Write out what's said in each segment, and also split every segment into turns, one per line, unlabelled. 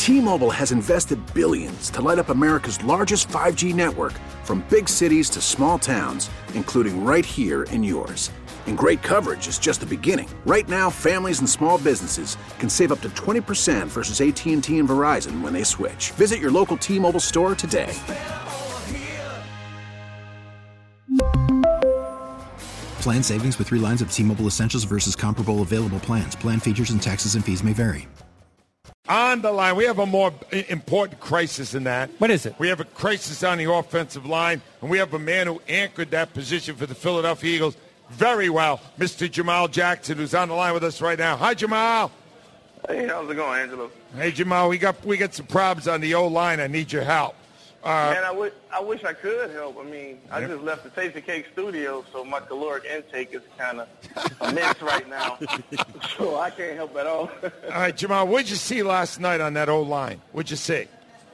T-Mobile has invested billions to light up America's largest 5G network, from big cities to small towns, including right here in yours. And great coverage is just the beginning. Right now, families and small businesses can save up to 20% versus AT&T and Verizon when they switch. Visit your local T-Mobile store today.
Plan savings with 3 lines of T-Mobile Essentials versus comparable available plans. Plan features and taxes and fees may vary.
On the line, we have a more important crisis than that.
What is it?
We have a crisis on the offensive line, and we have a man who anchored that position for the Philadelphia Eagles very well, Mr. Jamal Jackson, who's on the line with us right now. Hi, Jamal.
Hey, how's it going, Angelo?
Hey, Jamal, we got some problems on the O-line. I need your help.
Man, I wish I could help. I mean, I just left the Tasty Cake studio, so my caloric intake is kind of immense right now. So I can't help at all.
All right, Jamal, what did you see last night on that O-line? What'd you see?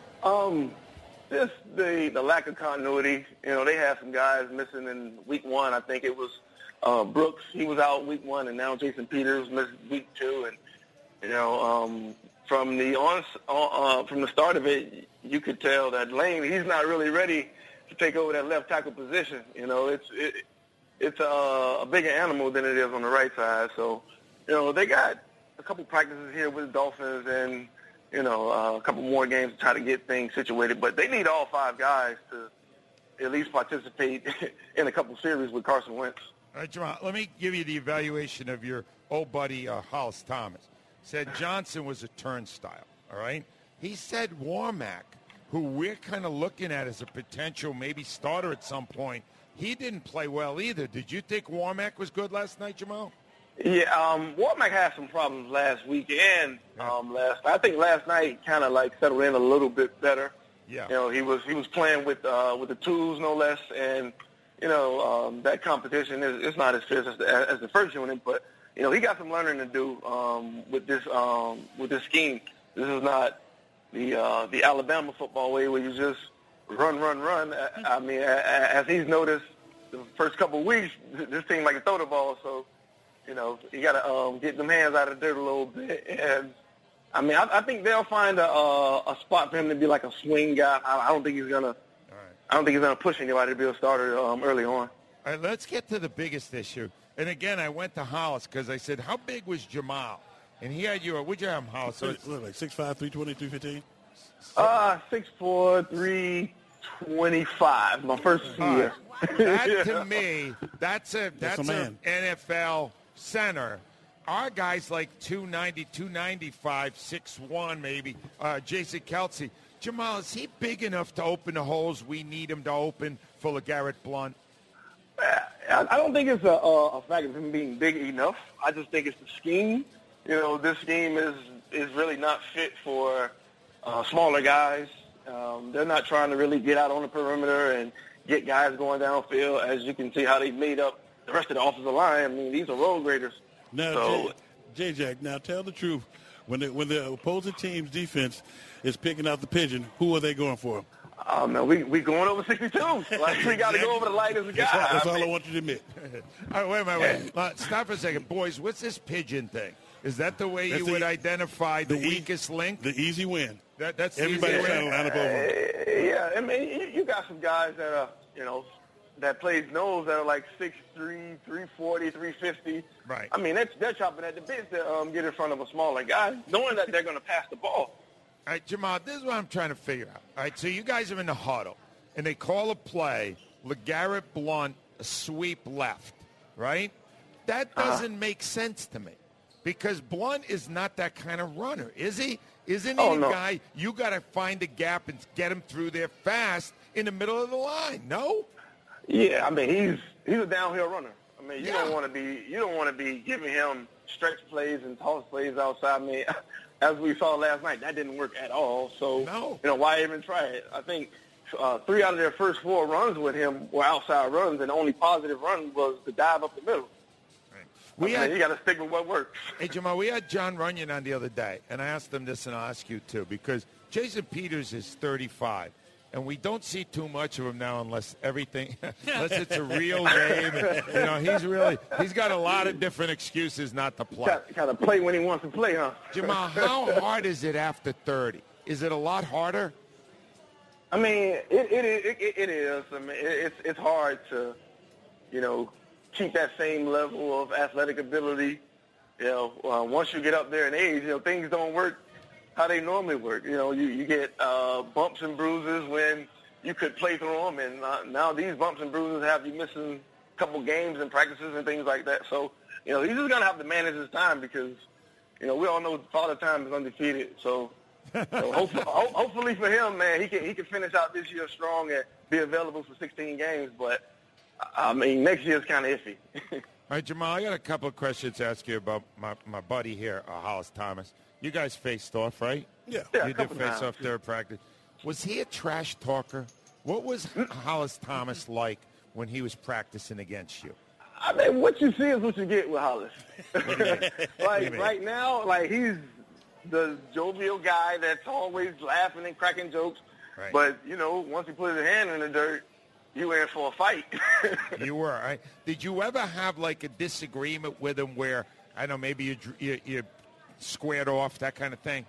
Just the lack of continuity. You know, they had some guys missing in week 1. I think it was Brooks. He was out week 1, and now Jason Peters missed week 2. And you know, from the start of it, you could tell that Lane, he's not really ready to take over that left tackle position. You know, it's a bigger animal than it is on the right side. So, you know, they got a couple practices here with the Dolphins, and you know, a couple more games to try to get things situated. But they need all 5 guys to at least participate in a couple series with Carson Wentz.
All right, Jamal, let me give you the evaluation of your old buddy, Hollis Thomas. Said Johnson was a turnstile, all right? He said Warmack, who we're kind of looking at as a potential maybe starter at some point, he didn't play well either. Did you think Warmack was good last night, Jamal?
Yeah, Warmack had some problems last week and I think last night kind of like settled in a little bit better.
Yeah.
You know, he was playing with the tools no less, and you know, that competition is not as fierce as the first unit, but you know, he got some learning to do with this scheme. This is not the Alabama football way where you just run. I mean, as he's noticed the first couple of weeks, this team like to throw the ball, so you know, you got to get them hands out of the dirt a little bit. And I mean, I think they'll find a spot for him to be like a swing guy. I don't think he's gonna. I don't think he's gonna push anybody to be a starter early on.
All right, let's get to the biggest issue. And again, I went to Hollis because I said, "How big was Jamal?" And he had you. Would you have him, Hollis?
So it's like 6'5", 320, 315.
6'4", 325. My first year.
That to me, that's an NFL center. Our guys like 290, 295, 6'1", maybe. Jason Kelce. Jamal, is he big enough to open the holes we need him to open for LeGarrette Blount?
I don't think it's a fact of him being big enough. I just think it's the scheme. You know, this scheme is really not fit for smaller guys. They're not trying to really get out on the perimeter and get guys going downfield. As you can see how they made up the rest of the offensive line. I mean, these are road graders.
Now, J-Jack, now tell the truth. When the opposing team's defense is picking out the pigeon, who are they going for?
No, we going over 62. Like, we got to go over the lightest guy.
That's all I want you to admit.
All right, wait. Stop for a second. Boys, what's this pigeon thing? Is that the way you would identify the weakest link?
The easy win.
That's
everybody's trying to line up over.
Yeah, I mean, you got some guys that are, you know, that plays nose that are like 6'3", 340, 350.
Right.
I mean, they're chopping at the bit to get in front of a smaller guy, knowing that they're going to pass the ball.
All right, Jamal, this is what I'm trying to figure out. All right, so you guys are in the huddle, and they call a play, LeGarrette Blount, a sweep left, right? That doesn't make sense to me because Blount is not that kind of runner, is he? Isn't he a guy you got to find a gap and get him through there fast in the middle of the line, no?
Yeah, I mean, he's a downhill runner. I mean, you don't want to be giving him stretch plays and toss plays outside. I mean, as we saw last night, that didn't work at all. So, you know, why even try it? I think 3 out of their first 4 runs with him were outside runs, and the only positive run was the dive up the middle. Right. You got to stick with what works.
Hey, Jamal, we had John Runyon on the other day, and I asked him this, and I'll ask you too, because Jason Peters is 35. And we don't see too much of him now unless it's a real game. And, you know, he's got a lot of different excuses not to play.
Got to play when he wants to play, huh?
Jamal, how hard is it after 30 Is it a lot harder?
I mean, it is. I mean, it's hard to, keep that same level of athletic ability. Once you get up there in age, things don't work how they normally work. You get bumps and bruises when you could play through them, and now these bumps and bruises have you missing a couple games and practices and things like that. So, he's just going to have to manage his time because, we all know Father Time is undefeated. So hopefully for him, man, he can finish out this year strong and be available for 16 games. But, I mean, next year is kind of iffy.
All right, Jamal, I got a couple of questions to ask you about my buddy here, Hollis Thomas. You guys faced off, right?
Yeah.
You did face off there at practice. Was he a trash talker? What was Hollis Thomas like when he was practicing against you?
I mean, what you see is what you get with Hollis. Right now, he's the jovial guy that's always laughing and cracking jokes.
Right.
But, once he put his hand in the dirt, you in for a fight.
You were. Right? Did you ever have, a disagreement with him where, I don't know, maybe you squared off, that kind of thing?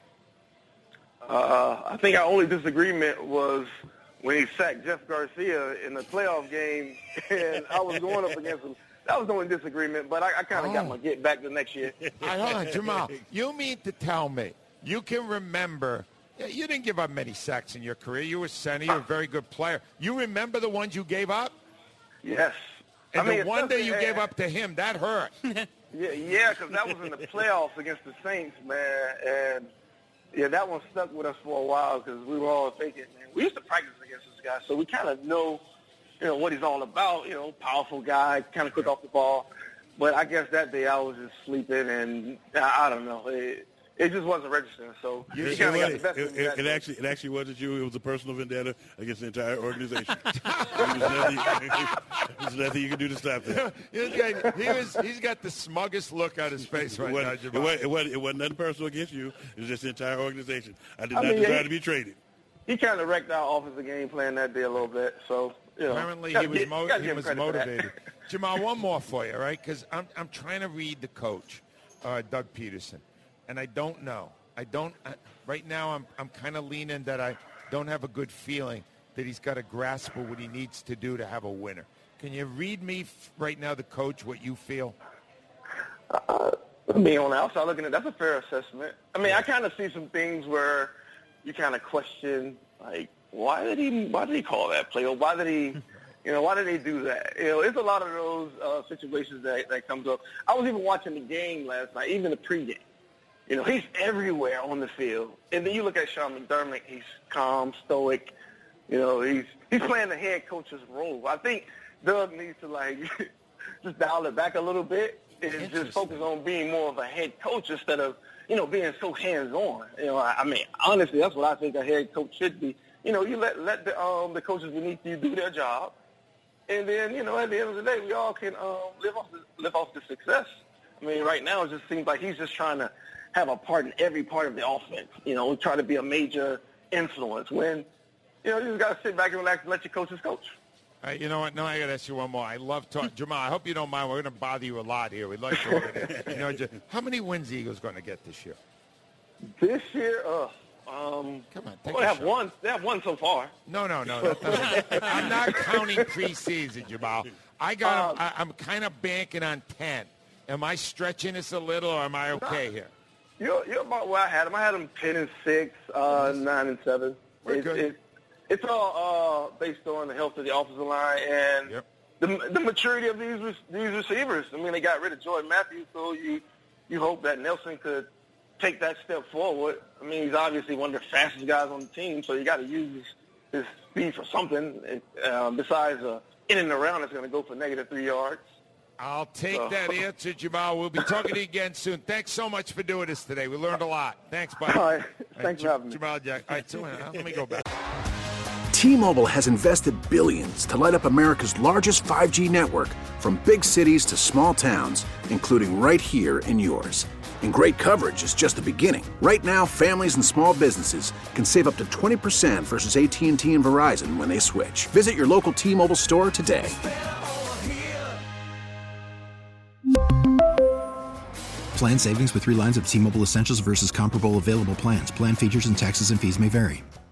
I think our only disagreement was when he sacked Jeff Garcia in the playoff game, and I was going up against him. That was the only disagreement, but I kind of got my get back the next year.
Hold on, Jamal. You mean to tell me you can remember – you didn't give up many sacks in your career. You were center. You were a very good player. You remember the ones you gave up?
Yes.
And the one that you gave up to him, that hurt.
Yeah, because that was in the playoffs against the Saints, man. And, that one stuck with us for a while because we were all thinking, man, we used to practice against this guy, so we kind of know – what he's all about, powerful guy, kind of quick off the ball. But I guess that day I was just sleeping, and I don't know. It just wasn't registering. So you kind of got the best of me.
It actually wasn't you. It was a personal vendetta against the entire organization. There's nothing you can do to stop that.
He's got the smuggest look on his face right now, Jamal.
It wasn't nothing personal against you. It was just the entire organization. I did not desire to be traded.
He kind of wrecked our offensive game plan that day a little bit. So,
apparently he was motivated. Jamal, one more for you, right? Because I'm trying to read the coach, Doug Peterson, and I don't know. Right now I'm kind of leaning that I don't have a good feeling that he's got a grasp of what he needs to do to have a winner. Can you read me right now, the coach, what you feel?
Being on the outside looking at it, that's a fair assessment. I mean, I kind of see some things where you kind of question, why did he call that play? Or why did he, why did they do that? It's a lot of those situations that comes up. I was even watching the game last night, even the pregame. He's everywhere on the field. And then you look at Sean McDermott, he's calm, stoic. He's playing the head coach's role. I think Doug needs to, just dial it back a little bit and just focus on being more of a head coach instead of, being so hands-on. I mean, honestly, that's what I think a head coach should be. You let the coaches beneath you do their job, and then, at the end of the day, we all can live off the success. I mean, right now it just seems like he's just trying to have a part in every part of the offense, try to be a major influence when, you just got to sit back and relax and let your coaches coach.
You know what? No, I got to ask you one more. I love talking. Jamal, I hope you don't mind. We're going to bother you a lot here. We'd like to. How many wins the Eagles going to get this year?
This year,
come on.
They have one. They have one so far.
No. I'm not counting preseason, Jamal. I'm kind of banking on 10. Am I stretching this a little, or am I okay here?
You're about where I had them. I had them 10-6, 9-7.
We're good.
It's all based on the health of the offensive line and the maturity of these receivers. I mean, they got rid of Jordan Matthews, so you hope that Nelson could take that step forward. I mean, he's obviously one of the fastest guys on the team, so you got to use his speed for something besides in and around that's going to go for -3 yards.
I'll take that answer, Jamal. We'll be talking to you again soon. Thanks so much for doing this today. We learned a lot. Thanks, buddy.
All right. Thanks for having me.
Jamal Jack. All right, so let me go back.
T-Mobile has invested billions to light up America's largest 5G network, from big cities to small towns, including right here in yours. And great coverage is just the beginning. Right now, families and small businesses can save up to 20% versus AT&T and Verizon when they switch. Visit your local T-Mobile store today.
Plan savings with 3 lines of T-Mobile Essentials versus comparable available plans. Plan features and taxes and fees may vary.